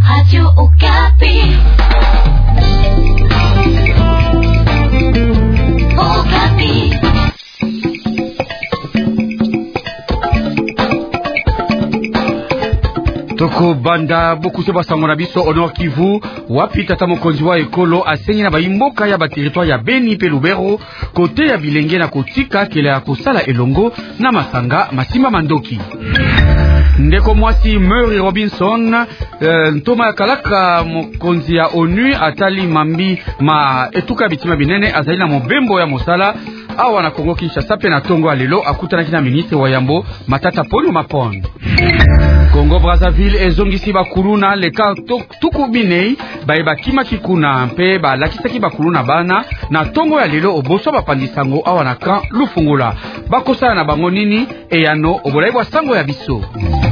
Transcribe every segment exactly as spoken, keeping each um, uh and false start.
Radio Okapi. Okapi. Toko banda bokuse basango na biso au Nord Kivu wapi tata mokonzi wa ekolo asengi na baimboka ya ba territoire ya Beni pe Lubero kote ya bilenge na kotika kele ya kosala elongo na masanga masimba mandoki. Ndeko mwasi Murray Robinson uh, ntoma ya kalaka mokonzi ya ONU atali mambi ma etuka bitima binene azali na mobembo ya mosala awa na Kongo Kinshasa pe na tongo alelo akutana kina ministre wa Yambo Matata Ponyo Mapon. Congo Brazzaville ezongisi bakuluna leka tukubinei baeba kima kikuna mpe ba lakisaki bakuluna bana na tongo ya lelo oboso bapandisango awa na kan lufungula bakosala na bango nini eyano obolai bwa sango ya biso.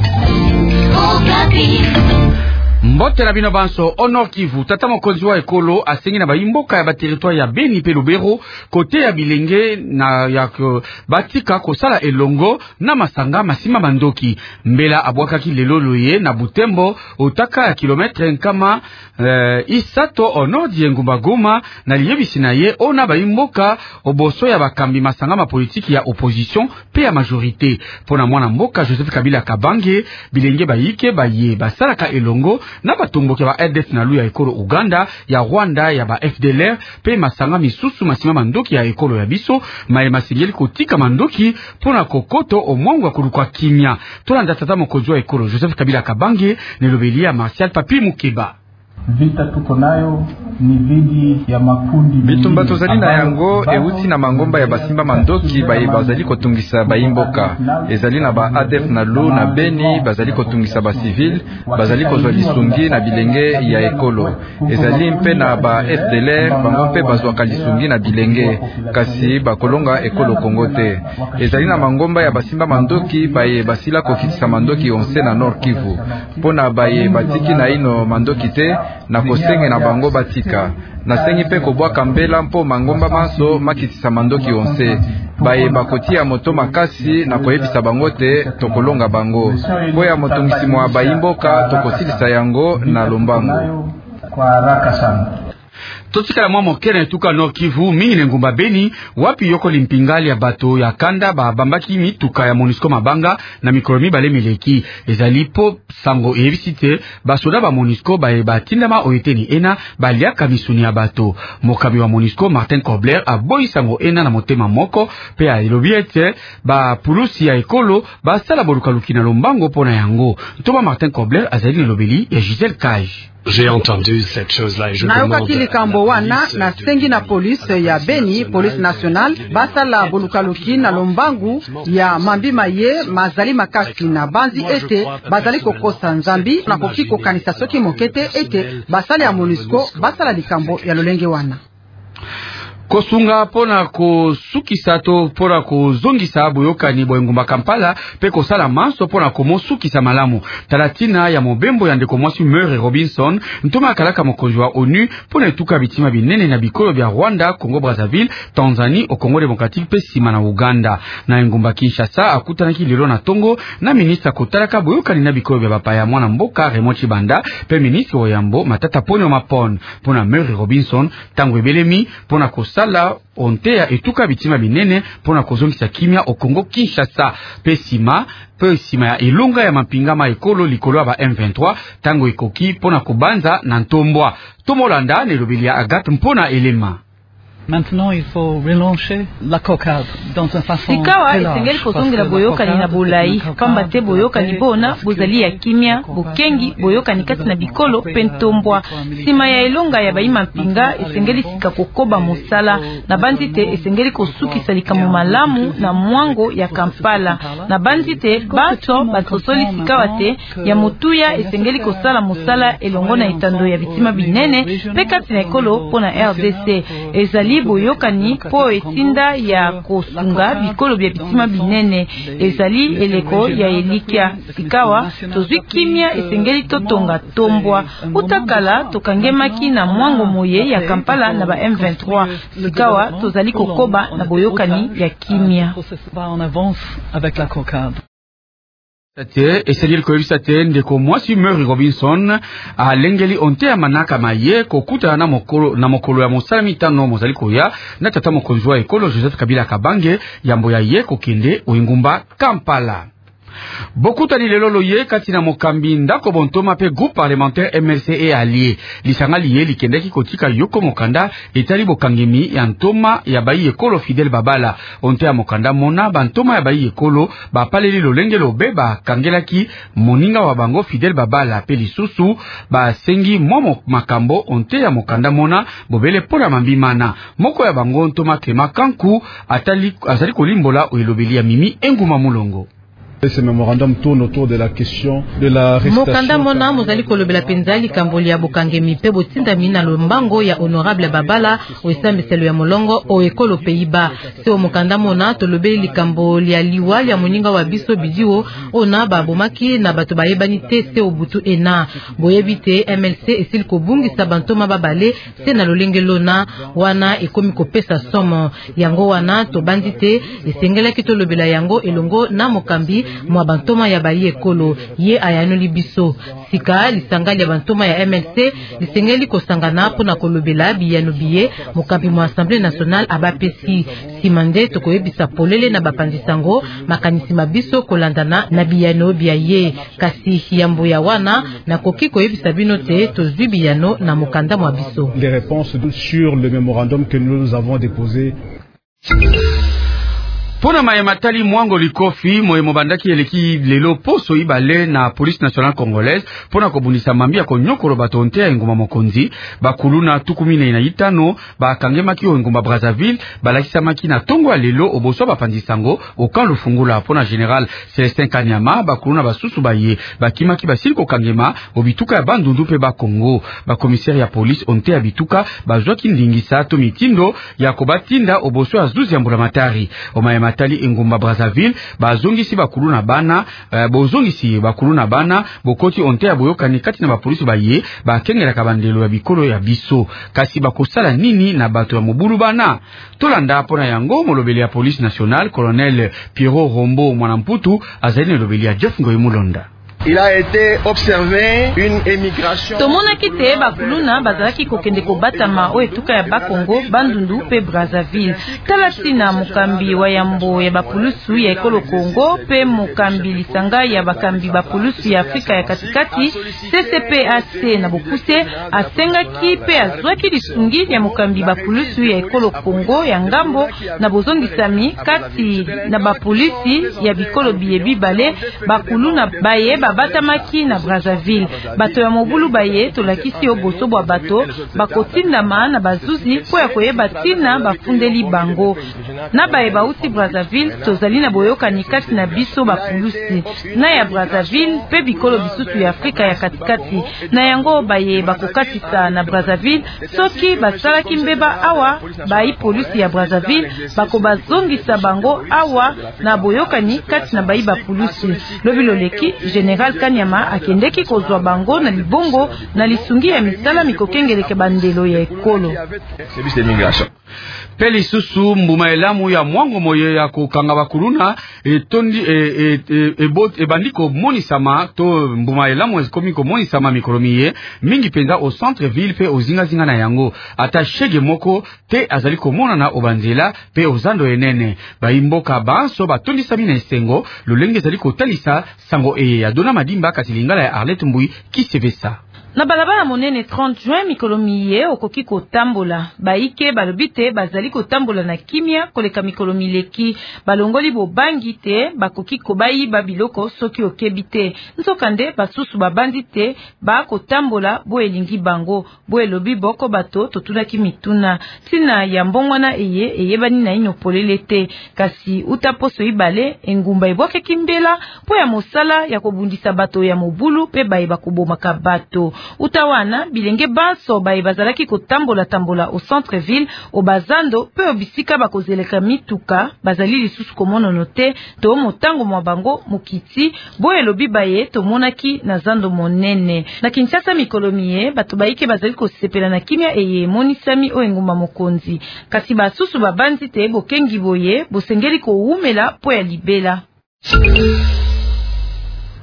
Mbote na bino banso au Nord Kivu tata mokonzi wa ekolo asengi na baimboka ya ba territoire ya Beni pe Lubero kote ya bilenge na ya batika kosala elongo na masanga masima mandoki mbela abwakaki lelo loye na Butembo otaka ya kilometre nkama eh, isato au nord yengumba Goma na liyebisi na ye ona baimboka oboso ya bakambi masanga ma politique ya opposition pe ya majorité pona mwana mboka Joseph Kabila Kabange bilenge bayike baye basalaka elongo na batomboke ba R D F na lu ya ekolo Uganda ya Rwanda ya ba F D L R pe masanga misusu masima mandoki ya ekolo ya biso maye masingeli kotika mandoki pona kokoto omwangu wa kulukwa kimia tolanda tata mokonzi wa ekolo Joseph Kabila Kabange nelobelia Martial Papi Mukeba. Vita tuko nayo ni vidi ya makundi bitumba tozali na yango euti na mangomba ya basimba mandoki baye bazali kotungisa baimboka ezali na ba A D F na lu na Beni bazali kotungisa ba civil bazali kozwa lisungi na bilenge ya ekolo ezali mpe na ba F D L R bango mpe bazwaka lisungi na bilenge kasi bakolonga ekolo Kongo te ezali na mangomba ya basimba mandoki baye basila kokitisa mandoki onse na Nord Kivu pona baye batiki na ino mandoki te na kosenge na bango batika nasengi pe kobwaka mbela mpo mangomba maso makitisa mandoki onse baye bakotia moto makasi na koyebisa bango te tokolonga bango po ya motungisi mwa baimboka tokosilisa yango na lombango kwa haraka sana. Totika mwa mokene tuka Nord Kivu mingi ngumba Beni wapi yoko limpingali ya bato ya kanda ba bambaki mituka ya MONUSCO mabanga na mikromi bale mileki ezali po sango evisite basoda ba MONUSCO ba eba tindama oyeteni ena baliaka misuni ya bato mokabi wa MONUSCO Martin Kobler aboyi sango ena na motema moko pe a elobiete ba pulusi ya ekolo ba sala boluka lukina lombango pona yango Thomas Martin Kobler azali lobeli ya Gisèle Cage. J'ai entendu cette chose-là et je demande na yokaki likambo wana na sengi na police ya Beni police nationale basala bolukaluki na lombangu ya mambima ye mazali makasi na banzi ete bazali kokosa nzambi na koki kokanisa soki mokete ete basali ya MONUSCO basala likambo ya lolenge wana kosunga pona kosukisa to pona kozongisa boyokani boengumba Kampala pe kosala manso pona komosukisa malamu talatina ya mobembo ya ndeko mwasi Murray Robinson ntoma kalaka mokonzi wa ONU pona etuka bitima binene na bikolo bya Rwanda, Congo Brazzaville, Tanzanie o Congo Démocratique pe sima na Uganda na engumba Kinshasa akutanaki lelo na tongo na ministre kotalaka boyokani na bikolo bya bapaya mwana mboka Raymond Chibanda pe ministre wa Yambo Matata Ponyo Mapon pona Murray Robinson tango ebelemi pona sala ontea etuka bitima binene pona kozongisa kimia o Kongo Kinshasa pe sima pe sima ya ilunga ya mapingama ekolo likolo ba M vingt-trois tango ekoki pona kubanza na ntombwa tomolanda ne lobelia Agathe mpona elema. Maintenant, il faut relancer la cocade dans une façon sikawa esengeli kozongela boyokani na bolai pamba te boyokani bona bozali ya kimia bokengi boyokani kati na bikolo pe ntombwa sima ya elonga ya bayima mpinga esengeli sika kokoba mosala na banzi te esengeli kosukisa likambo malamu na mwango ya Kampala na banzi te bato batosoli sikawa te ya motuya esengeli kosala mosala elongo na etando ya bitima binene pe kati na ekolo pona R D C ezali boyokani po etinda ya kosunga bikolo bya bitima binene ezali eleko ya elikia sikawa tozwi kimia esengeli totonga tombwa utakala tokangemaki na mwango moye ya Kampala na ba M vingt-trois sikawa tozali kokoba na boyokani ya kimia. Tate esengeli koyebisa te ndeko mwasi Murray Robinson alengeli onte ya manaka maye kokuta na mokolo na mokolo ya mosala mitano mozali koya na tata mokonzi wa ekolo Joseph Kabila Kabange yambo ya ye kokende oingumba Kampala. Bokutani lelo loye kati na mokambi ndako bontoma pe groupe parlementaire M L C et allié lisanga liye likendeki kotika yoko mokanda etali bokangemi ya ntoma ya bayi ekolo Fidel Babala onte ya mokanda mona bantoma ya bayi ekolo bapaleli lolenge lobe bakangelaki moninga wa bango Fidel Babala pe lisusu basengi momo makambo onte ya mokanda mona bobele pona mambimana moko ya bango ntoma Clément Kanku atali azali kolimbola oelobeli ya Mimi Enguma Mulongo. Ce mémorandum tourne autour de la question de la mokanda mona mozali kolobela penzali kamboli ya bokangemi pe botinda mina lombango ya honorable Babala oesambiselo ya molongo o ekolo Pays-Bas se o mokanda mona tolobeli likambo ya liwa ya moninga wa biso bidiwo ona babomaki na bato bayebani te se obutu ena boyebi te M L C esili kobungisa bantoma babale se na lolenge lona wana ekomi kopesa somo yango wana tobandi te esengelaki tolobela yango elongo na mokambi mwa bantoma ya bayi ekolo ye ayanoli biso sika lisangali ya bantoma ya M L C lisengeli kosangana pona kolobela biyano biye mokambi mwa Assemblée nationale abapesi simande tokoyebisa polele na bapandisango makanisi mabiso kolandana na biyano bia ye kasi yambo ya wana na koki koyebisa bino te tozwi biyano na mokanda mwa biso. Les réponses sur le mémorandum que nous avons déposé. Pona mayematali mwango likofi moye mobandaki eleki lelo poso ibale na police nationale congolaise pona kobundisa mambia konyokolo batonte ya enguma mokonzi bakuluna tukumine na itano bakangemaki o enguma Brazzaville balakisamaki na tongo ya lelo oboso bapandisango okan lufungula pona général Célestin Kanyama bakuluna basusu baye bakimaki basili kokangema obituka ya bandundu pe ba Congo ba commissaire ya police onte ya bituka bazwaki ndingisa to mitindo ya kobatinda oboso ya zuzi ya mbulamatari o matali engumba Brazzaville bazongisi bakulu na bana uh, bozongisi bakulu na bana bokoti onte ya boyokani kati na bapolisi baye bakengela kabandelo ya bikolo ya biso kasi bakosala nini na bato ya mobulu bana tolanda pona yango molobeli ya police nationale colonel Pierrot Rombo Mwanamputu azali na lobeli ya Jeff Ngoy Mulonda. Il a été observé une émigration. Tomona kite bakuluna bazalaki kokende kobatama o etuka ya Bakongo bandundu pe Brazzaville. Talati na mukambi wa yambo ya bapulusu ya ekolo Kongo pe mukambi lisanga ya bakambi bapulusu ya Afrika ya katikati C C P A C na bokuse asengaki pe azwaki lisungi ya mukambi bapulusu ya ekolo Kongo ya ngambo na bozongisami kati na bapolisi ya bikolo biyebi bale bakuluna baye batamaki na Brazzaville bato ya mobulu baye tolakisi oboso bwa bato bakotindama na bazuzi po ya koyeba tina bafundeli bango na baye bauti Brazzaville tozali na boyokani kati na biso bapulusi na ya Brazzaville pe bikolo bisusu ya Afrika ya katikati na yango baye bakokatisa na Brazzaville soki basalaki mbeba awa bayi polisi ya Brazzaville bako bazongisa bango awa na boyokani kati na bayi bapulusi lobi loleki General Kanyama akendeki kozwa bango na libongo na lisungi ya misala mikokengeleke bandelo ya ekolo. Peli susu mbuma elamu ya mwango moye ya kokanga bakuluna etondi e, e, e, e, bot, e bandiko monisama to mbuma elamu ekomiko monisama mikromiye mingi penza au centre ville pe ozinga zinga na yango ata shege moko te azali komona na obanzela pe ozando enene baimboka banso batondi samina esengo lolenge zali kotalisa sango eye ya dona madimba kasi lingala ya Arlette Mbui kisevesa. Na balabala monene trente juin mikolo miye okoki kotambola baike balobite bazali kotambola na kimia koleka mikolo mileki balongoli bobangi te bakoki kobayi babiloko soki okebite nzokande basusu babandi te ba kotambola bo elingi bango bo elobi boko bato totunaki mituna tina ya mbongwana eye eyebani na ino polele te kasi utaposo ibale engumba eboke kimbela po ya mosala ya kobundisa bato ya mobulu pe baye bakobomaka bato utawana bilenge banso baye bazalaki kotambola tambola au centre ville au bazando pe obisika bakozeleka mituka bazali lisusu komonono te to motango mwa bango mukiti bo elobi baye tomonaki na zando monene na Kinshasa mikolo miye bato baike bazali kosepela na kimia eye monisami o engumba mokonzi kasi basusu babanzi te bokengi boye bosengeli koumela po ya libela.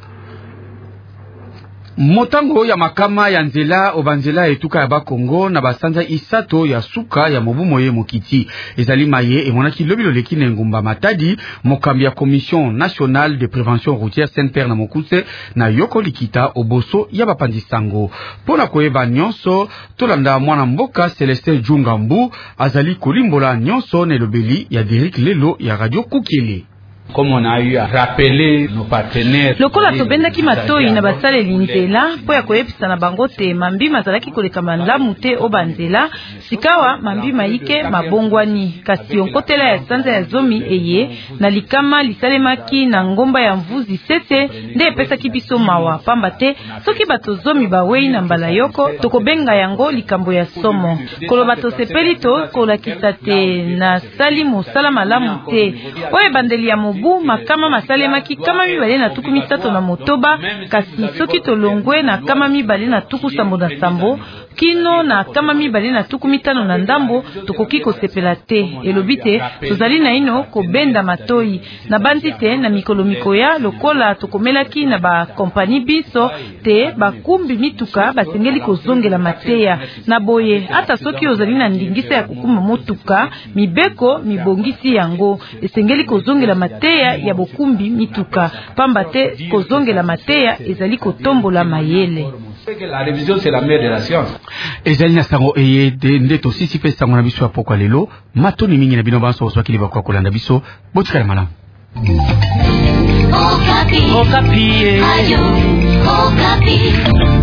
Motango ya makama ya nzela obanzela etuka ya Bakongo na basanza isato ya suka ya mobumoye mokiti ezali maye emonaki lobilo leki na ngumba Matadi mokambi ya Commission nationale de prévention routière Saint-Père na Mokuse na yoko likita oboso ya bapandisango pona koyeba nyonso tolanda mwana mboka Celestin Jungambu azali kolimbola nyonso na lobeli ya Derek Lelo ya Radio Kukele. Comme on a eu à rappeler nos partenaires. Lokola tobendaki matoi na basaleli nzela po ya koyebisa na bango te mambi mazalaki koleka malamu te obanzela sikawa mambi maike mabongwani kasi onkotela ya sanza ya zomi eye na likama lisalemaki na ngomba ya mvuzi sete nde epesaki biso mawa pamba te soki bato zomi bawei na mbala yoko tokobenga yango likambo ya somo koloba tosepeli to kolakisa te na sali mosala malamu te oyo bandeli ya mobu makama masalemaki kama mibale na tuku misato na motoba kasi soki tolongwe na kama mibale na tuku sambo na sambo kino na kama mibale na tuku mitano na ndambo tokoki kosepela te elobi te tozali na ino kobenda matoi na bandi te na mikolo mikoya lokola tokomelaki na bakompani biso te bakumbi mituka basengeli kozongela mateya na boye ata soki ozali na ndingisa ya kokuma motuka mibeko mibongisi yango esengeli kozongela mateya ya bokumbi mituka pamba te kozongela mateya ezali kotombola mayele. La révision c'est la mère de la science. Ezali na sango eye de ndeto sisi pe sango na biso apoko lelo matoni mingi na bino banso oswakili bakwa kolanda biso botikala malamu. Okapi. Okapi. Ayo. Okapi.